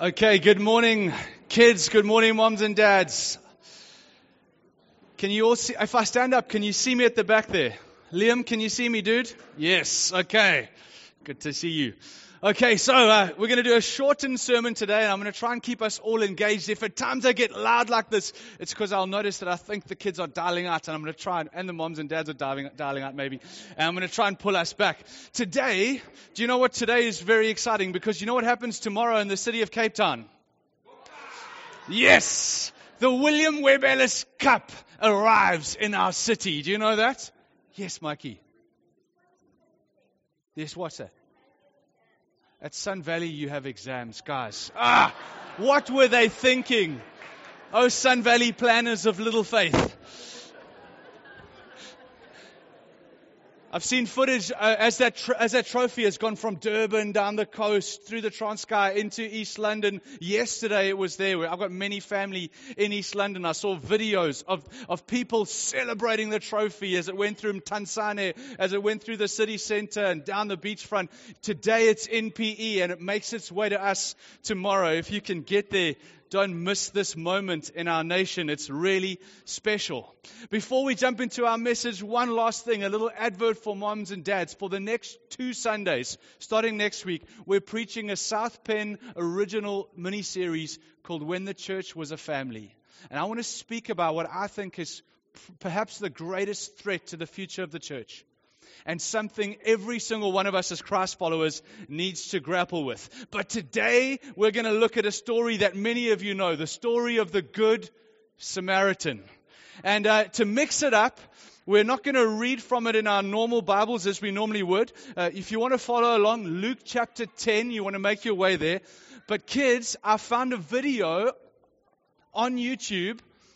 Okay, good morning, kids. Good morning, moms and dads. Can you all see, if I stand up, can you see me at the back there? Liam, can you see me, dude? Yes, okay. Good to see you. Okay, so we're going to do a shortened sermon today, and I'm going to try and keep us all engaged. If at times I get loud like this, it's because I'll notice that I think the kids are dialing out, and I'm going to try, and the moms and dads are dialing out maybe, and I'm going to try and pull us back. Today, do you know what today is very exciting? Because you know what happens tomorrow in the city of Cape Town? Yes! The William Webb Ellis Cup arrives in our city. Do you know that? Yes, Mikey. Yes, what's that? At Sun Valley, you have exams, guys. What were they thinking? Oh, Sun Valley planners of little faith. I've seen footage as that trophy has gone from Durban down the coast through the Transkei into East London. Yesterday it was there. I've got many family in East London. I saw videos of people celebrating the trophy as it went through Mtansane, as it went through the city centre and down the beachfront. Today it's in PE and it makes its way to us tomorrow. If you can get there, don't miss this moment in our nation. It's really special. Before we jump into our message, one last thing, a little advert for moms and dads. For the next 2 Sundays, starting next week, we're preaching a South Penn original mini-series called When the Church Was a Family. And I want to speak about what I think is perhaps the greatest threat to the future of the church. And something every single one of us as Christ followers needs to grapple with. But today, we're going to look at a story that many of you know, the story of the Good Samaritan. And to mix it up, we're not going to read from it in our normal Bibles as we normally would. If you want to follow along, Luke chapter 10, you want to make your way there. But kids, I found a video on YouTube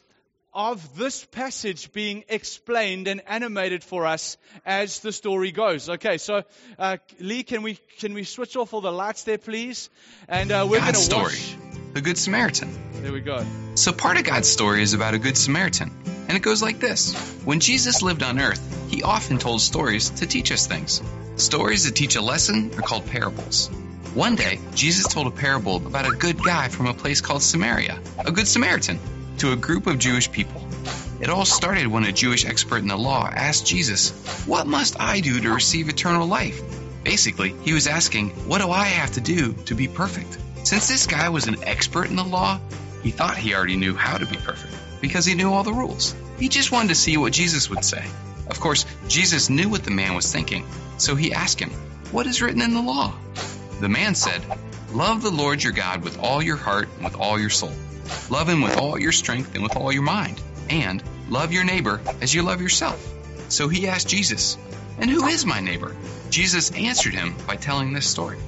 of this passage being explained and animated for us as the story goes. Okay, so Lee, can we switch off all the lights there, please? And we're going to watch the Good Samaritan. There we go. So part of God's story is about a Good Samaritan, and it goes like this. When Jesus lived on earth, he often told stories to teach us things. Stories that teach a lesson are called parables. One day, Jesus told a parable about a good guy from a place called Samaria, a Good Samaritan, to a group of Jewish people. It all started when a Jewish expert in the law asked Jesus, "What must I do to receive eternal life?" Basically, he was asking, what do I have to do to be perfect? Since this guy was an expert in the law, he thought he already knew how to be perfect because he knew all the rules. He just wanted to see what Jesus would say. Of course, Jesus knew what the man was thinking, so he asked him, "What is written in the law?" The man said, "Love the Lord your God with all your heart and with all your soul. Love him with all your strength and with all your mind. And love your neighbor as you love yourself." So he asked Jesus, "And who is my neighbor?" Jesus answered him by telling this story.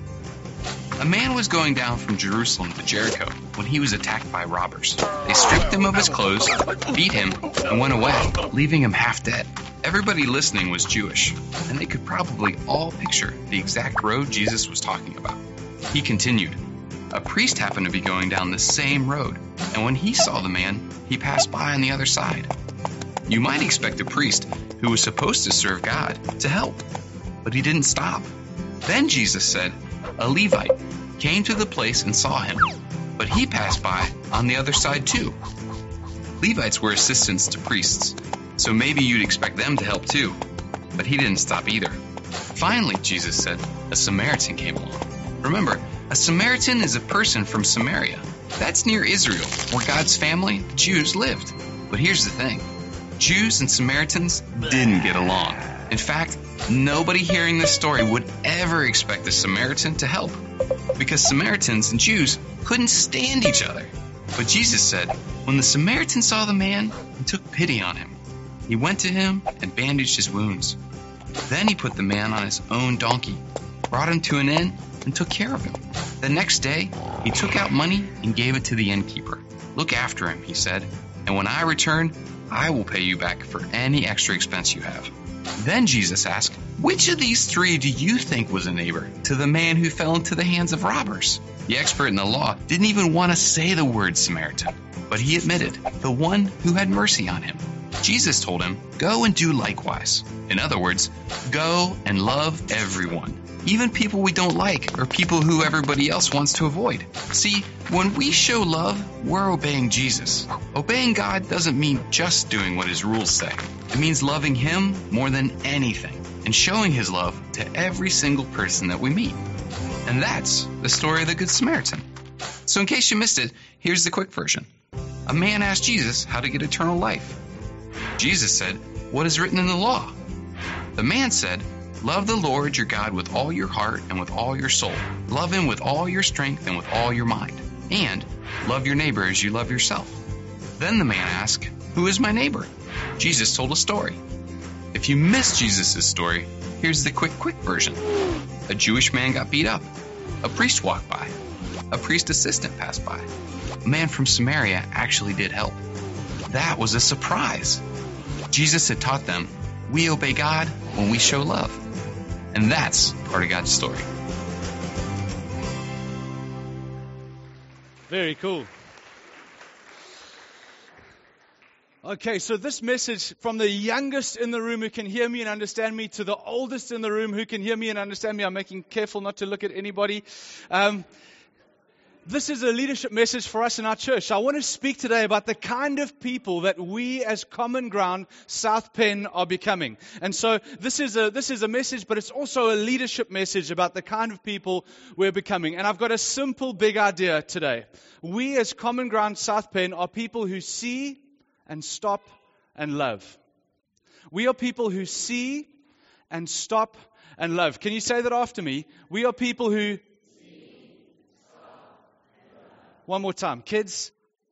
A man was going down from Jerusalem to Jericho when he was attacked by robbers. They stripped him of his clothes, beat him, and went away, leaving him half dead. Everybody listening was Jewish, and they could probably all picture the exact road Jesus was talking about. He continued, "A priest happened to be going down the same road, and when he saw the man, he passed by on the other side." You might expect a priest who was supposed to serve God to help, but he didn't stop. Then Jesus said, "A Levite came to the place and saw him, but he passed by on the other side too." Levites were assistants to priests, so maybe you'd expect them to help too, but he didn't stop either. Finally, Jesus said, a Samaritan came along. Remember, a Samaritan is a person from Samaria. That's near Israel, where God's family, the Jews, lived. But here's the thing. Jews and Samaritans didn't get along. In fact, nobody hearing this story would ever expect a Samaritan to help, because Samaritans and Jews couldn't stand each other. But Jesus said, when the Samaritan saw the man, he took pity on him. He went to him and bandaged his wounds. Then he put the man on his own donkey, brought him to an inn, and took care of him. The next day, he took out money and gave it to the innkeeper. "Look after him," he said, "and when I return, I will pay you back for any extra expense you have." Then Jesus asked, "Which of these 3 do you think was a neighbor to the man who fell into the hands of robbers?" The expert in the law didn't even want to say the word Samaritan, but he admitted, the one who had mercy on him. Jesus told him, "Go and do likewise." In other words, go and love everyone, even people we don't like or people who everybody else wants to avoid. See, when we show love, we're obeying Jesus. Obeying God doesn't mean just doing what his rules say. It means loving him more than anything and showing his love to every single person that we meet. And that's the story of the Good Samaritan. So in case you missed it, here's the quick version. A man asked Jesus how to get eternal life. Jesus said, "What is written in the law?" The man said, "Love the Lord your God with all your heart and with all your soul. Love him with all your strength and with all your mind. And love your neighbor as you love yourself." Then the man asked, "Who is my neighbor?" Jesus told a story. If you missed Jesus' story, here's the quick version. A Jewish man got beat up. A priest walked by. A priest assistant passed by. A man from Samaria actually did help. That was a surprise. Jesus had taught them, we obey God when we show love. And that's part of God's story. Very cool. Okay, so this message from the youngest in the room who can hear me and understand me to the oldest in the room who can hear me and understand me. I'm making careful not to look at anybody. This is a leadership message for us in our church. I want to speak today about the kind of people that we as Common Ground South Penn are becoming. And so this is a message, but it's also a leadership message about the kind of people we're becoming. And I've got a simple big idea today. We as Common Ground South Penn are people who see and stop and love. We are people who see and stop and love. Can you say that after me? We are people who... One more time. Kids?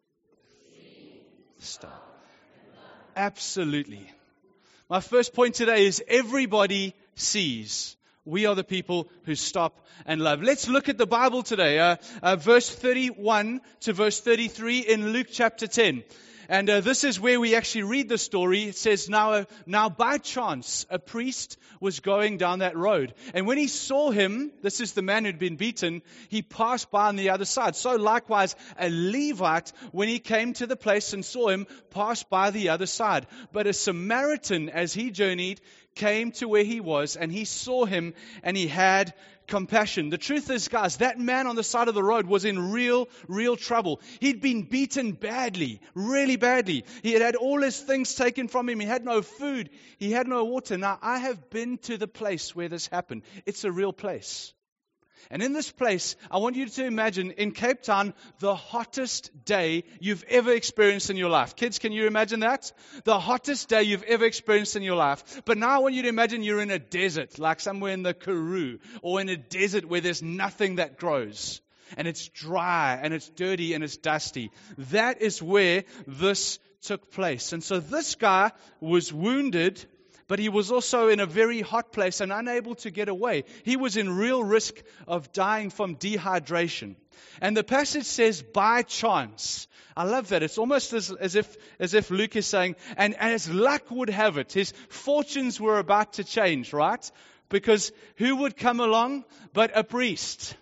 Stop. Absolutely. My first point today is everybody sees. We are the people who stop and love. Let's look at the Bible today. Verse 31 to verse 33 in Luke chapter 10. And this is where we actually read the story. It says, now by chance, a priest was going down that road. And when he saw him, this is the man who'd been beaten, he passed by on the other side. So likewise, a Levite, when he came to the place and saw him, passed by the other side. But a Samaritan, as he journeyed, came to where he was, and he saw him, and he had compassion. The truth is, guys, that man on the side of the road was in real trouble. He'd been beaten badly, really badly. He had had all his things taken from him. He had no food. He had no water. Now, I have been to the place where this happened. It's a real place. And in this place, I want you to imagine in Cape Town, the hottest day you've ever experienced in your life. Kids, can you imagine that? The hottest day you've ever experienced in your life. But now I want you to imagine you're in a desert, like somewhere in the Karoo, or in a desert where there's nothing that grows. And it's dry, and it's dirty, and it's dusty. That is where this took place. And so this guy was wounded, but he was also in a very hot place and unable to get away. He was in real risk of dying from dehydration. And the passage says, by chance. I love that. It's almost as if Luke is saying, and as luck would have it, his fortunes were about to change, right? Because who would come along but a priest?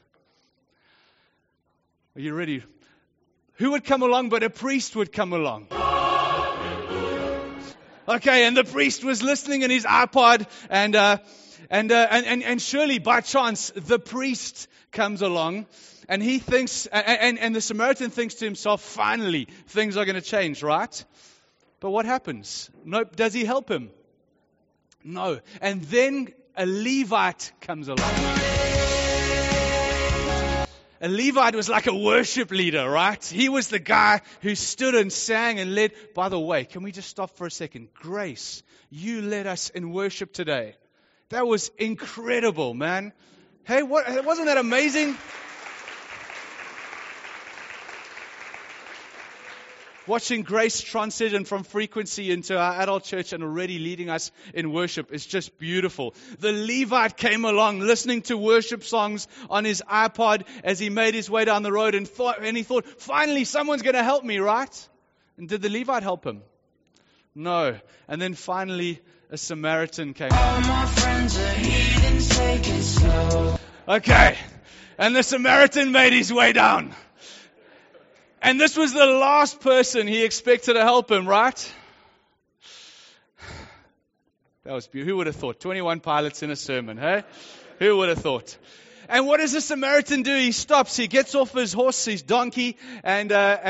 Are you ready? Who would come along but a priest would come along? Okay, and the priest was listening in his iPod, and surely by chance the priest comes along, and he thinks, and the Samaritan thinks to himself, finally things are going to change, right? But what happens? Nope. Does he help him? No. And then a Levite comes along. A Levite was like a worship leader, right? He was the guy who stood and sang and led. By the way, can we just stop for a second? Grace, you led us in worship today. That was incredible, man. Hey, wasn't that amazing? Watching Grace transition from frequency into our adult church and already leading us in worship is just beautiful. The Levite came along listening to worship songs on his iPod as he made his way down the road and he thought, finally someone's going to help me, right? And did the Levite help him? No. And then finally a Samaritan came along. All my friends are heathens, take it slow. Okay. And the Samaritan made his way down. And this was the last person he expected to help him, right? That was beautiful. Who would have thought? 21 pilots in a sermon, hey? Who would have thought? And what does the Samaritan do? He stops. He gets off his horse, his donkey, and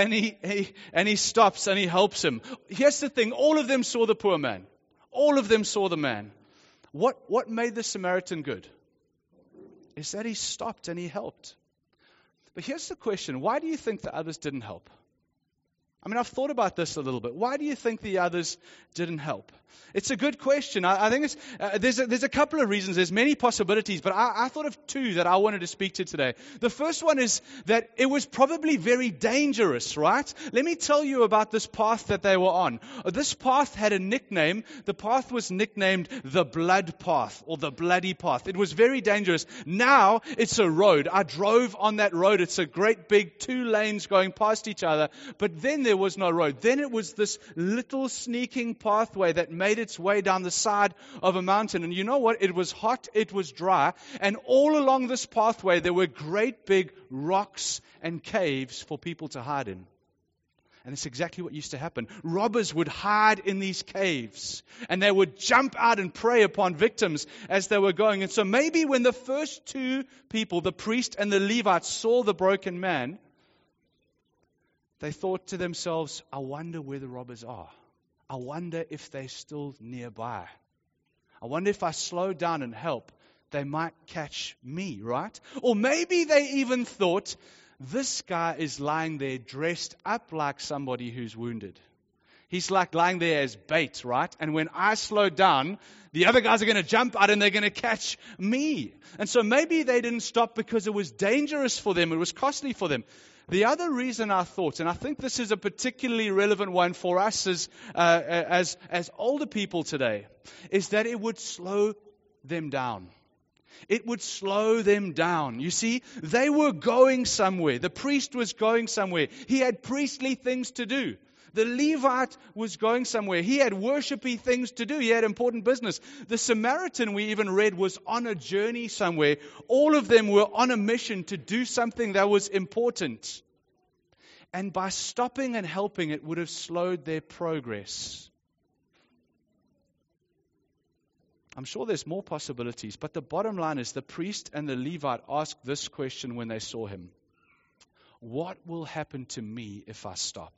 he stops and he helps him. Here's the thing: all of them saw the poor man. All of them saw the man. What made the Samaritan good? Is that he stopped and he helped. But here's the question: why do you think the others didn't help? I mean, I've thought about this a little bit. Why do you think the others didn't help? It's a good question. I think there's a couple of reasons. There's many possibilities, but I thought of two that I wanted to speak to today. The first one is that it was probably very dangerous, right? Let me tell you about this path that they were on. This path had a nickname. The path was nicknamed the Blood Path or the Bloody Path. It was very dangerous. Now it's a road. I drove on that road. It's a great big 2 lanes going past each other, but then there was no road. Then it was this little sneaking pathway that made its way down the side of a mountain. And you know what? It was hot, it was dry, and all along this pathway there were great big rocks and caves for people to hide in. And it's exactly what used to happen. Robbers would hide in these caves, and they would jump out and prey upon victims as they were going. And so maybe when the first 2 people, the priest and the Levite, saw the broken man, they thought to themselves, I wonder where the robbers are. I wonder if they're still nearby. I wonder if I slow down and help, they might catch me, right? Or maybe they even thought, this guy is lying there dressed up like somebody who's wounded. He's like lying there as bait, right? And when I slow down, the other guys are going to jump out and they're going to catch me. And so maybe they didn't stop because it was dangerous for them. It was costly for them. The other reason I thought, and I think this is a particularly relevant one for us as older people today, is that it would slow them down. It would slow them down. You see, they were going somewhere. The priest was going somewhere. He had priestly things to do. The Levite was going somewhere. He had worshipy things to do. He had important business. The Samaritan, we even read, was on a journey somewhere. All of them were on a mission to do something that was important. And by stopping and helping, it would have slowed their progress. I'm sure there's more possibilities, but the bottom line is the priest and the Levite asked this question when they saw him. What will happen to me if I stop?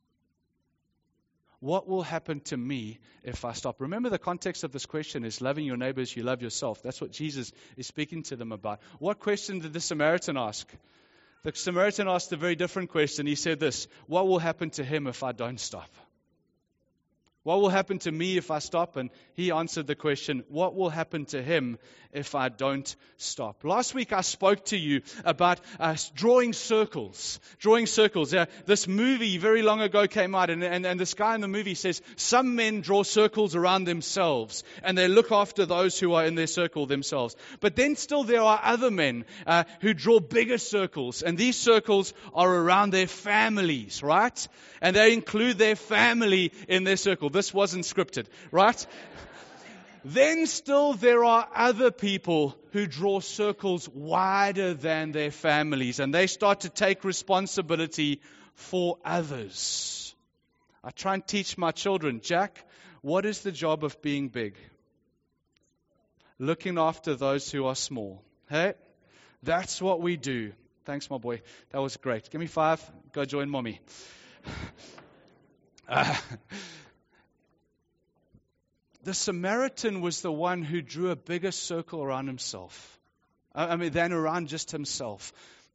What will happen to me if I stop? Remember, the context of this question is loving your neighbors, you love yourself. That's what Jesus is speaking to them about. What question did the Samaritan ask? The Samaritan asked a very different question. He said this: what will happen to him if I don't stop? What will happen to me if I stop? And he answered the question, what will happen to him if I don't stop? Last week I spoke to you about drawing circles. Drawing circles. This movie very long ago came out, and this guy in the movie says some men draw circles around themselves and they look after those who are in their circle themselves. But then still there are other men who draw bigger circles, and these circles are around their families, right? And they include their family in their circle. This wasn't scripted, right? Then still there are other people who draw circles wider than their families, and they start to take responsibility for others. I try and teach my children, Jack, what is the job of being big? Looking after those who are small. Hey, that's what we do. Thanks, my boy. That was great. Give me 5. Go join mommy. The Samaritan was the one who drew a bigger circle around himself. Than around just himself.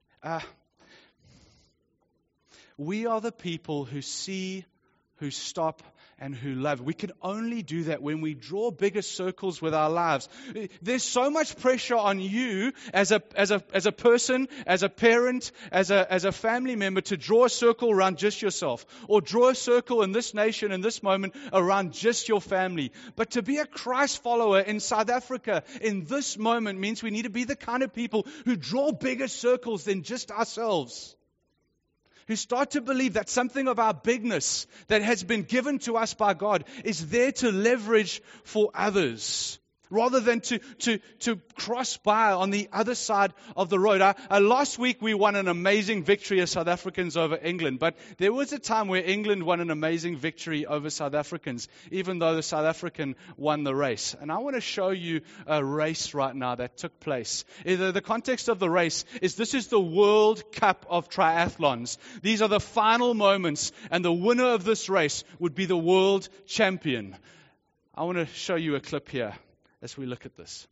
We are the people who see, who stop, and who love. We can only do that when we draw bigger circles with our lives. There's so much pressure on you as a person, as a parent, as a family member to draw a circle around just yourself, or draw a circle in this nation in this moment around just your family. But to be a Christ follower in South Africa in this moment means we need to be the kind of people who draw bigger circles than just ourselves. Who start to believe that something of our bigness that has been given to us by God is there to leverage for others. rather than to cross by on the other side of the road. Last week we won an amazing victory as South Africans over England, but there was a time where England won an amazing victory over South Africans, even though the South African won the race. And I want to show you a race right now that took place. The context of the race is this is the World Cup of Triathlons. These are the final moments, and the winner of this race would be the world champion. I want to show you a clip here as we look at this.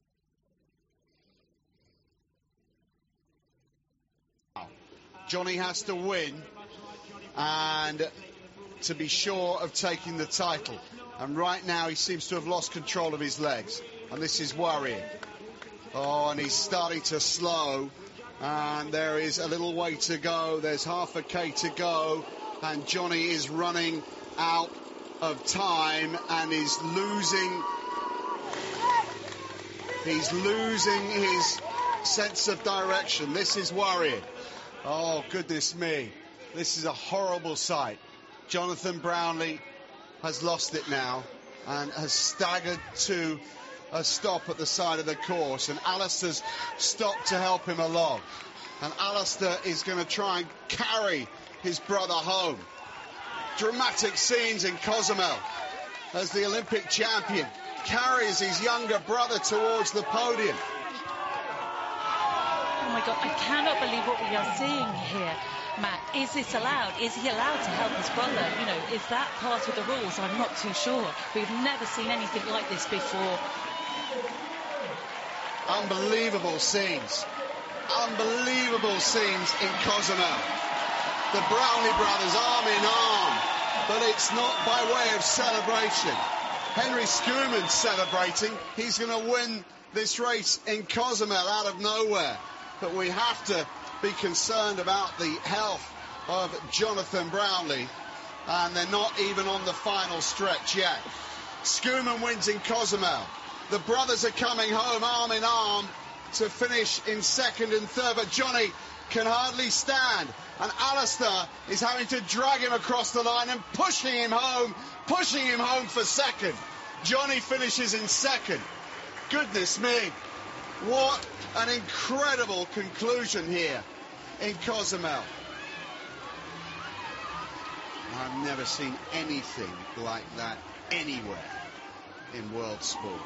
Johnny has to win and to be sure of taking the title. And right now he seems to have lost control of his legs. And this is worrying. Oh, and he's starting to slow. And there is a little way to go. There's half a K to go. And Johnny is running out of time and is losing... He's losing his sense of direction. This is worrying. Oh, goodness me. This is a horrible sight. Jonathan Brownlee has lost it now and has staggered to a stop at the side of the course. And Alistair's stopped to help him along. And Alistair is going to try and carry his brother home. Dramatic scenes in Cozumel as the Olympic champion carries his younger brother towards the podium. Oh my God, I cannot believe what we are seeing here, Matt. Is this allowed? Is he allowed to help his brother? You know, is that part of the rules? I'm not too sure. We've never seen anything like this before. Unbelievable scenes. Unbelievable scenes in Cozumel. The Brownlee brothers arm in arm, but it's not by way of celebration. Henry Schoeman celebrating. He's going to win this race in Cozumel out of nowhere. But we have to be concerned about the health of Jonathan Brownlee. And they're not even on the final stretch yet. Schoeman wins in Cozumel. The brothers are coming home arm in arm to finish in second and third. But Johnny can hardly stand. And Alistair is having to drag him across the line and pushing him home for second. Johnny finishes in second. Goodness me. What an incredible conclusion here in Cozumel. I've never seen anything like that anywhere in world sport.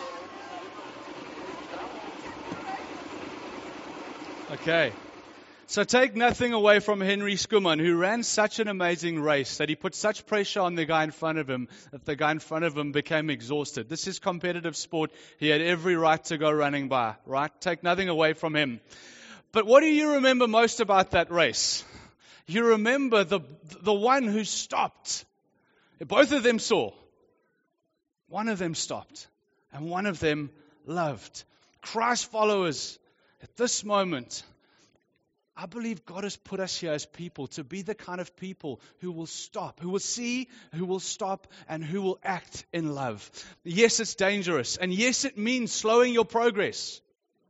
Okay. So take nothing away from Henry Schoeman, who ran such an amazing race that he put such pressure on the guy in front of him that the guy in front of him became exhausted. This is competitive sport. He had every right to go running by, right? Take nothing away from him. But what do you remember most about that race? You remember the one who stopped. Both of them saw. One of them stopped, and one of them loved. Christ followers, at this moment, I believe God has put us here as people to be the kind of people who will stop, who will see, who will stop, and who will act in love. Yes, it's dangerous. And yes, it means slowing your progress.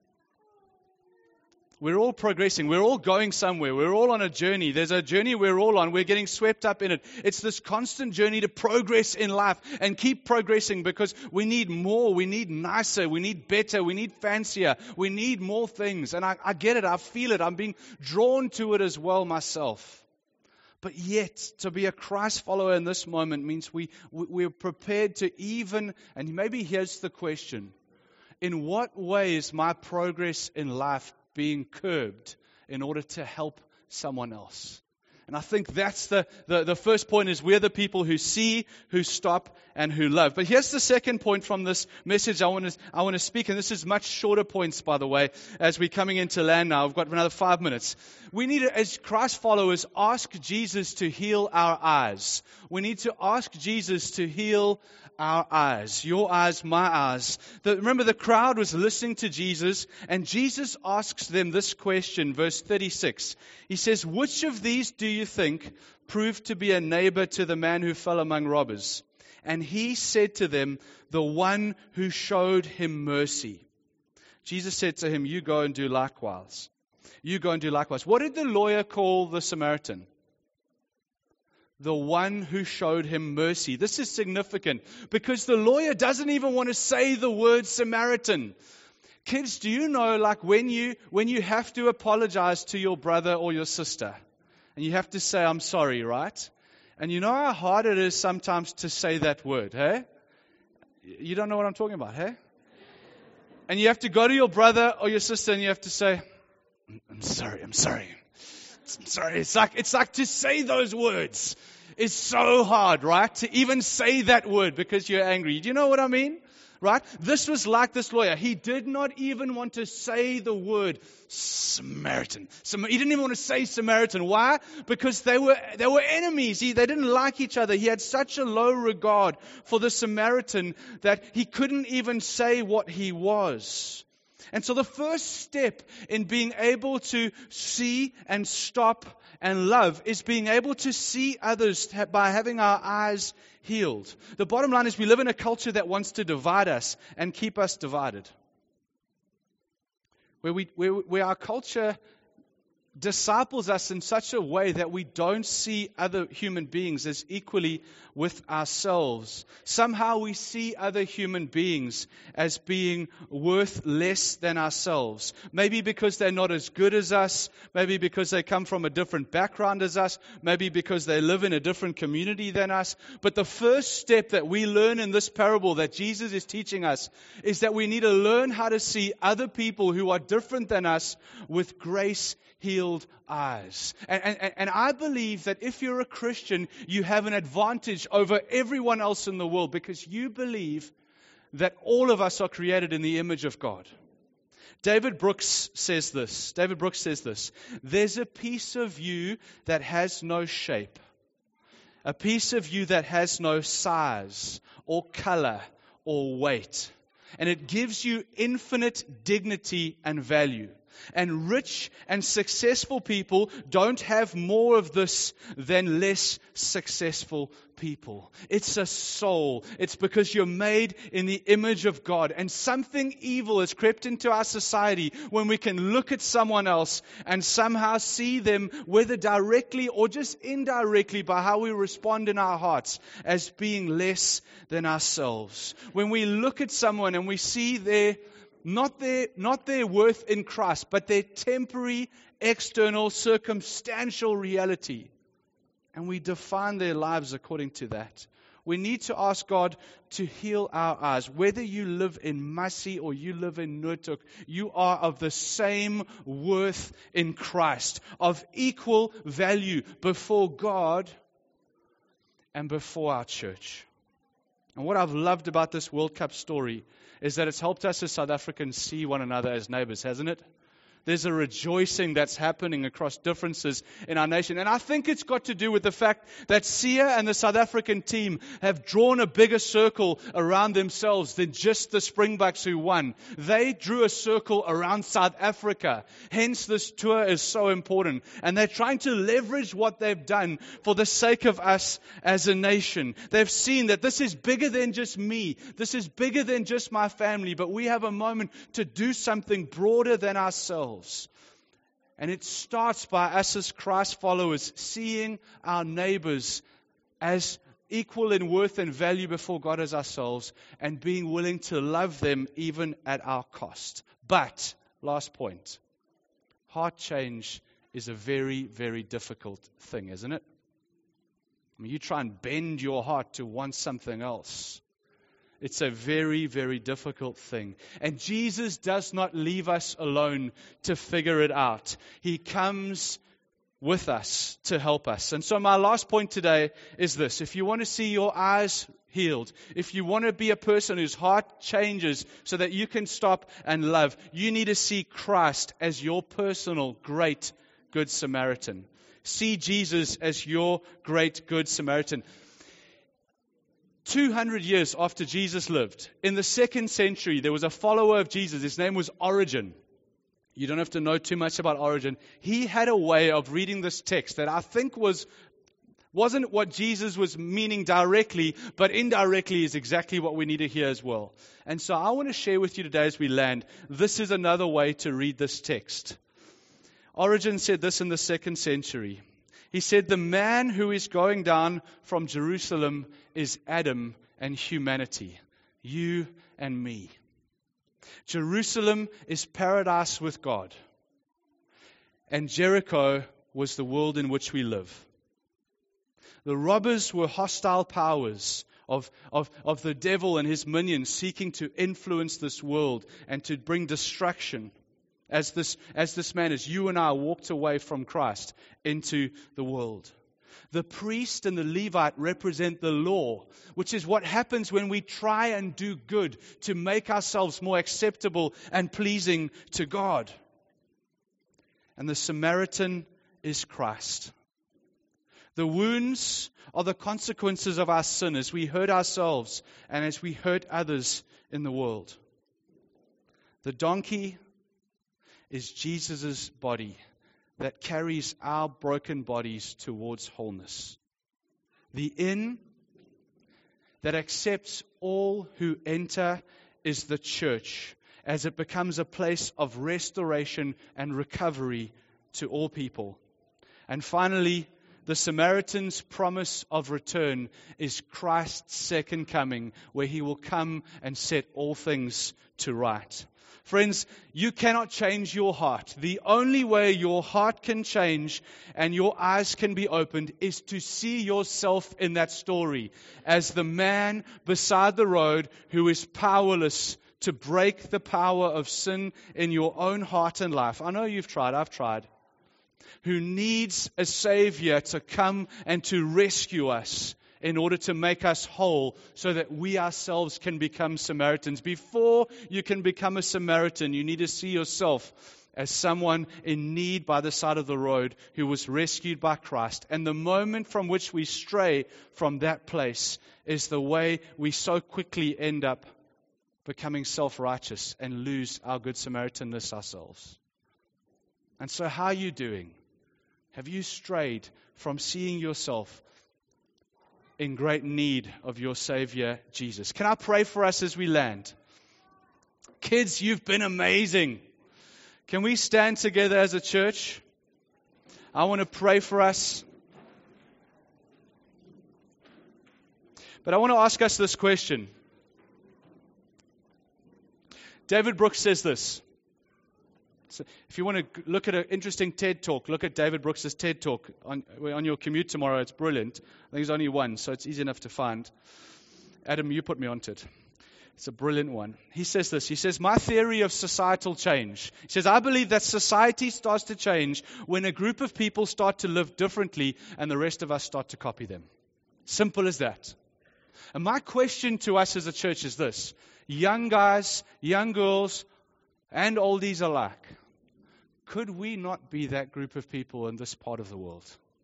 We're all progressing. We're all going somewhere. We're all on a journey. There's a journey we're all on. We're getting swept up in it. It's this constant journey to progress in life and keep progressing because we need more. We need nicer. We need better. We need fancier. We need more things. And I get it. I feel it. I'm being drawn to it as well myself. But yet, to be a Christ follower in this moment means we're prepared to even, and maybe here's the question, in what way is my progress in life being curbed in order to help someone else? And I think that's the first point is we're the people who see, who stop, and who love. But here's the second point from this message I want to speak, and this is much shorter points, by the way, as we're coming into land now. I've got another 5 minutes. We need to, as Christ followers, ask Jesus to heal our eyes. We need to ask Jesus to heal our eyes. Your eyes, my eyes. Remember, the crowd was listening to Jesus, and Jesus asks them this question, verse 36. He says, "Which of these do you think proved to be a neighbor to the man who fell among robbers?" And he said to them, "The one who showed him mercy." Jesus said to him, "You go and do likewise." You go and do likewise. What did the lawyer call the Samaritan? the one who showed him mercy. This is significant because the lawyer doesn't even want to say the word Samaritan. Kids, do you know, like when you have to apologize to your brother or your sister, and you have to say, I'm sorry, right? And you know how hard it is sometimes to say that word, hey? You don't know what I'm talking about, hey? And you have to go to your brother or your sister and you have to say, I'm sorry. It's like to say those words is so hard, right? To even say that word because you're angry. Do you know what I mean? Right? This was like this lawyer. He did not even want to say the word Samaritan. He didn't even want to say Samaritan. Why? Because they were enemies. They didn't like each other. He had such a low regard for the Samaritan that he couldn't even say what he was. And so the first step in being able to see and stop and love is being able to see others by having our eyes healed. The bottom line is we live in a culture that wants to divide us and keep us divided. Where our culture disciples us in such a way that we don't see other human beings as equally with ourselves. Somehow we see other human beings as being worth less than ourselves. Maybe because they're not as good as us. Maybe because they come from a different background as us. Maybe because they live in a different community than us. But the first step that we learn in this parable that Jesus is teaching us is that we need to learn how to see other people who are different than us with grace-healed eyes. And I believe that if you're a Christian, you have an advantage over everyone else in the world because you believe that all of us are created in the image of God. David Brooks says this. There's a piece of you that has no shape. A piece of you that has no size or color or weight. And it gives you infinite dignity and value. And rich and successful people don't have more of this than less successful people. It's a soul. It's because you're made in the image of God. And something evil has crept into our society when we can look at someone else and somehow see them, whether directly or just indirectly by how we respond in our hearts, as being less than ourselves. When we look at someone and we see not their worth in Christ, but their temporary, external, circumstantial reality. And we define their lives according to that. We need to ask God to heal our eyes. Whether you live in Massey or you live in Noordhoek, you are of the same worth in Christ, of equal value before God and before our church. And what I've loved about this World Cup story is that it's helped us as South Africans see one another as neighbors, hasn't it? There's a rejoicing that's happening across differences in our nation. And I think it's got to do with the fact that Sia and the South African team have drawn a bigger circle around themselves than just the Springboks who won. They drew a circle around South Africa. Hence, this tour is so important. And they're trying to leverage what they've done for the sake of us as a nation. They've seen that this is bigger than just me. This is bigger than just my family. But we have a moment to do something broader than ourselves. And it starts by us as Christ followers seeing our neighbors as equal in worth and value before God as ourselves and being willing to love them even at our cost. But, last point, heart change is a very, very difficult thing, isn't it? I mean, you try and bend your heart to want something else. It's a very, very difficult thing. And Jesus does not leave us alone to figure it out. He comes with us to help us. And so my last point today is this. If you want to see your eyes healed, if you want to be a person whose heart changes so that you can stop and love, you need to see Christ as your personal, great, good Samaritan. See Jesus as your great, good Samaritan. 200 years after Jesus lived, in the 2nd century, there was a follower of Jesus. His name was Origen. You don't have to know too much about Origen. He had a way of reading this text that I think wasn't what Jesus was meaning directly, but indirectly is exactly what we need to hear as well. And so I want to share with you today as we land, this is another way to read this text. Origen said this in the 2nd century. He said, the man who is going down from Jerusalem is Adam and humanity, you and me. Jerusalem is paradise with God, and Jericho was the world in which we live. The robbers were hostile powers of the devil and his minions seeking to influence this world and to bring destruction as this man, as you and I walked away from Christ into the world. The priest and the Levite represent the law, which is what happens when we try and do good to make ourselves more acceptable and pleasing to God. And the Samaritan is Christ. The wounds are the consequences of our sin as we hurt ourselves and as we hurt others in the world. The donkey is Jesus' body that carries our broken bodies towards wholeness. The inn that accepts all who enter is the church, as it becomes a place of restoration and recovery to all people. And finally, the Samaritan's promise of return is Christ's second coming, where he will come and set all things to right. Friends, you cannot change your heart. The only way your heart can change and your eyes can be opened is to see yourself in that story as the man beside the road who is powerless to break the power of sin in your own heart and life. I know you've tried, I've tried. Who needs a Savior to come and to rescue us in order to make us whole so that we ourselves can become Samaritans. Before you can become a Samaritan, you need to see yourself as someone in need by the side of the road who was rescued by Christ. And the moment from which we stray from that place is the way we so quickly end up becoming self-righteous and lose our Good Samaritanness ourselves. And so how are you doing? Have you strayed from seeing yourself in great need of your Savior, Jesus? Can I pray for us as we land? Kids, you've been amazing. Can we stand together as a church? I want to pray for us. But I want to ask us this question. David Brooks says this. So if you want to look at an interesting TED Talk, look at David Brooks' TED Talk on your commute tomorrow. It's brilliant. I think there's only one, so it's easy enough to find. Adam, you put me onto it. It's a brilliant one. He says this. He says, my theory of societal change. He says, I believe that society starts to change when a group of people start to live differently and the rest of us start to copy them. Simple as that. And my question to us as a church is this. Young guys, young girls, and oldies alike, could we not be that group of people in this part of the world?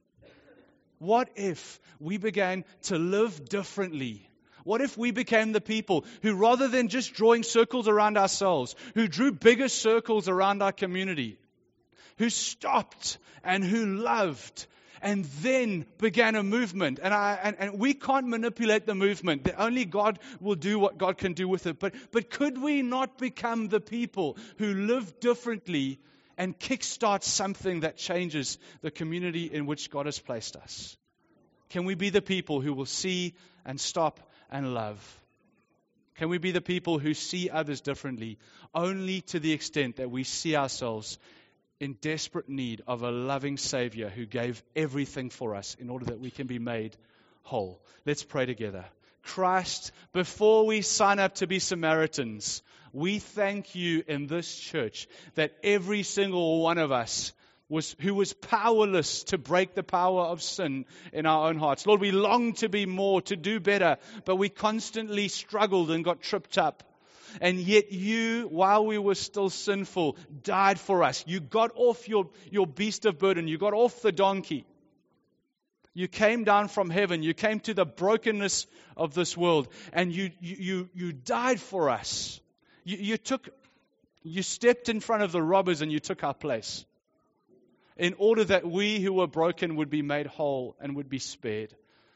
What if we began to live differently? What if we became the people who, rather than just drawing circles around ourselves, who drew bigger circles around our community, who stopped and who loved, and then began a movement. And we can't manipulate the movement. Only God will do what God can do with it. But could we not become the people who live differently and kickstart something that changes the community in which God has placed us? Can we be the people who will see and stop and love? Can we be the people who see others differently, only to the extent that we see ourselves in desperate need of a loving Savior who gave everything for us in order that we can be made whole? Let's pray together. Christ, before we sign up to be Samaritans, we thank you in this church that every single one of us who was powerless to break the power of sin in our own hearts. Lord, we long to be more, to do better, but we constantly struggled and got tripped up. And yet you, while we were still sinful, died for us. You got off your beast of burden. You got off the donkey. You came down from heaven. You came to the brokenness of this world. And you died for us. You stepped in front of the robbers and you took our place, in order that we who were broken would be made whole and would be spared.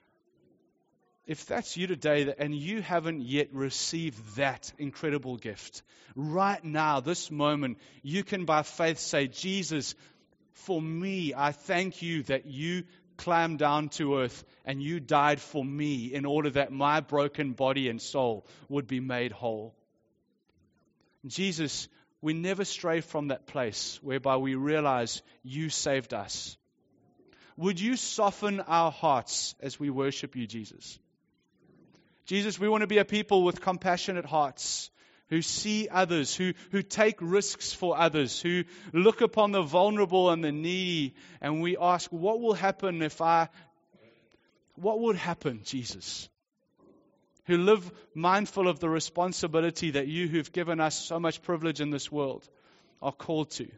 If that's you today and you haven't yet received that incredible gift, right now, this moment, you can by faith say, Jesus, for me. I thank you that you climbed down to earth and you died for me in order that my broken body and soul would be made whole. Jesus, we never stray from that place whereby we realize you saved us. Would you soften our hearts as we worship you, Jesus? Jesus, we want to be a people with compassionate hearts, who see others, who take risks for others, who look upon the vulnerable and the needy, and we ask, what will happen what would happen, Jesus? Who live mindful of the responsibility that you who've given us so much privilege in this world are called to.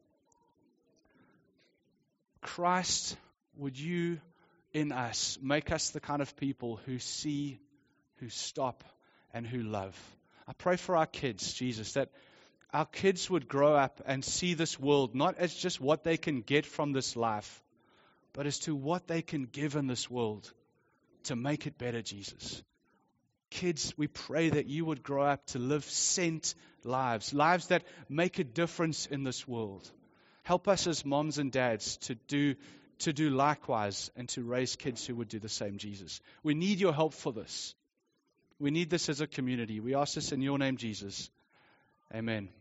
Christ, would you in us make us the kind of people who see, who stop, and who love? I pray for our kids, Jesus, that our kids would grow up and see this world not as just what they can get from this life, but as to what they can give in this world to make it better, Jesus. Kids, we pray that you would grow up to live sent lives that make a difference in this world. Help us as moms and dads to do likewise and to raise kids who would do the same, Jesus. We need your help for this. We need this as a community. We ask this in your name, Jesus. Amen.